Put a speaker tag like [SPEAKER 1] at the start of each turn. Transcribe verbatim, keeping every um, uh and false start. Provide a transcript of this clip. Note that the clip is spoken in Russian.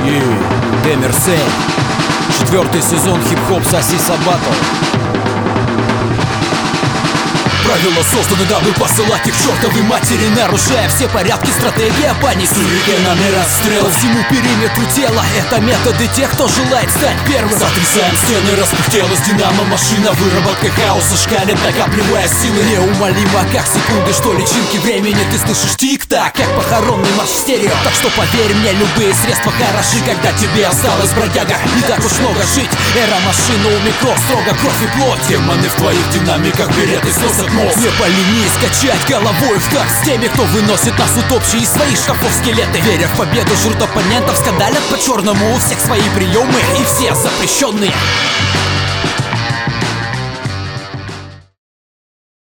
[SPEAKER 1] И Демерсей. Четвертый сезон хип-хоп Соси Сабатл. Правила созданы, дабы посылать их чертовой матери, нарушая все порядки, стратегия паники, сюрикенами расстрел всему периметру тела. Это методы тех, кто желает стать первым. Сотрясаем стены, распыхтелась динамо-машина, выработка хаоса шкалит, накапливая силы. Неумолимо, как секунды, что личинки времени. Ты слышишь тик-так, как похоронный марш в стерео. Так что поверь мне, любые средства хороши, когда тебе осталось, бродяга, не так уж много жить. Эра машины у микро, строго кровь и плоть. Демоны в твоих динамиках береты сносят. Не поленись качать головой в такт с теми, кто выносит нас утопчие из своих шкафов скелеты. Веря в победу, жрут оппонентов, скандалят по-черному. У всех свои приемы и все запрещенные.